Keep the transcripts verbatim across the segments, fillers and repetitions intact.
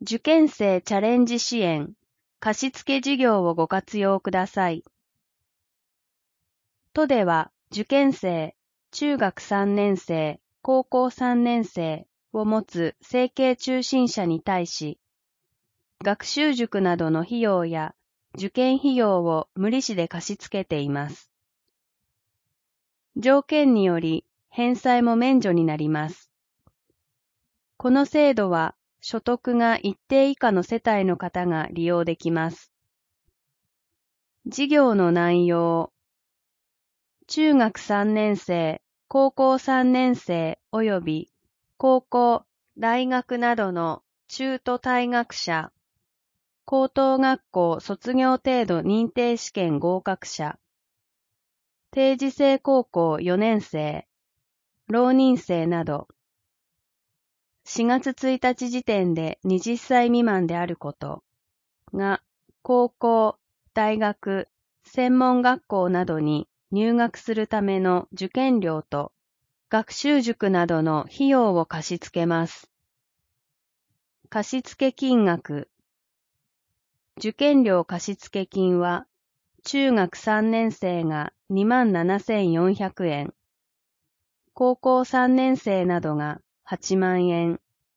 受験生チャレンジ支援貸付事業をご活用ください。都では受験生、中学さんねん生、高校さんねん生を持つ生計中心者に対し、学習塾などの費用や受験費用を無利子で貸し付けています。条件により返済も免除になります。この制度は所得が一定以下の世帯の方が利用できます。事業の内容、中学さんねん生、高校さんねん生及び高校、大学などの中途退学者、高等学校卒業程度認定試験合格者、定時制高校よねん生、浪人生など、しがつついたち時点ではたち未満であることが、高校、大学、専門学校などに入学するための受験料と学習塾などの費用を貸し付けます。貸付金額、受験料貸付金は中学さんねん生がにまんななせんよんひゃくえん、高校さんねん生などがはちまんえん、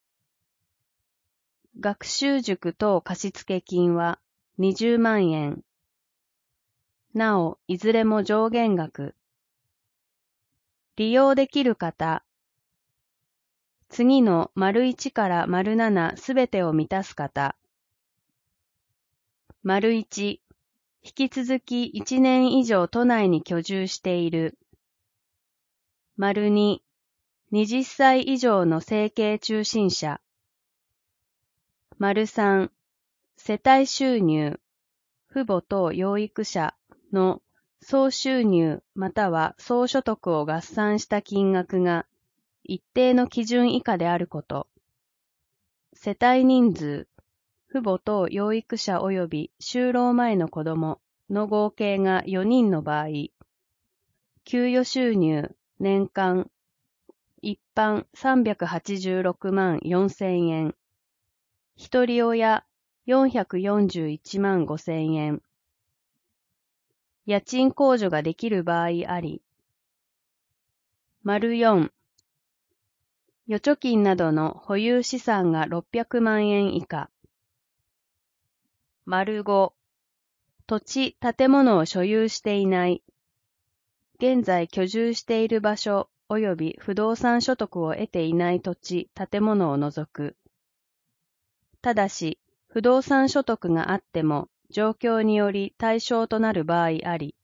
学習塾等貸付金はにじゅうまんえん。なお、いずれも上限額。利用できる方。次の丸いちから丸ななすべてを満たす方。丸いち、引き続きいちねん以上都内に居住している。丸に、はたち以上の生計中心者。丸さん、世帯収入、父母等養育者の総収入または総所得を合算した金額が一定の基準以下であること。世帯人数、父母等養育者及び就労前の子供の合計がよにんの場合、給与収入年間一般さんびゃくはちじゅうろくまんよんせんえん、一人親よんひゃくよんじゅういちまんごせんえん、家賃控除ができる場合あり。丸よん、預貯金などの保有資産がろっぴゃくまんえん以下。丸ご、土地、建物を所有していない。現在居住している場所及び不動産所得を得ていない土地、建物を除く。ただし、不動産所得があっても、状況により対象となる場合あり。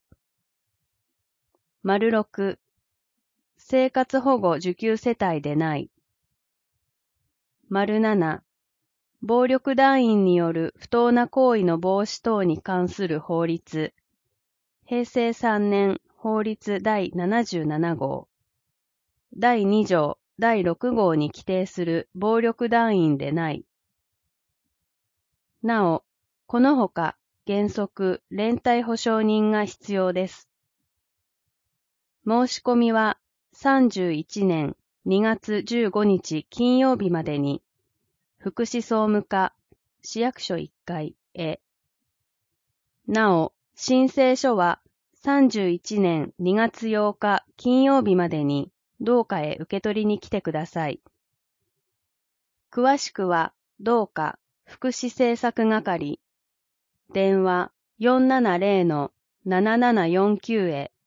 丸ろく、生活保護受給世帯でない。丸なな、暴力団員による不当な行為の防止等に関する法律。へいせいさんねん法律だいななじゅうななごう。だいにじょうだいろくごうに規定する暴力団員でない。なお、このほか原則連帯保証人が必要です。申し込みはさんじゅういちねんにがつじゅうごにち金曜日までに、福祉総務課市役所いっかいへ。なお、申請書はさんじゅういちねんにがつようか金曜日までに同課へ受け取りに来てください。詳しくは同課福祉政策係電話 よんななぜろのななななよんきゅう へ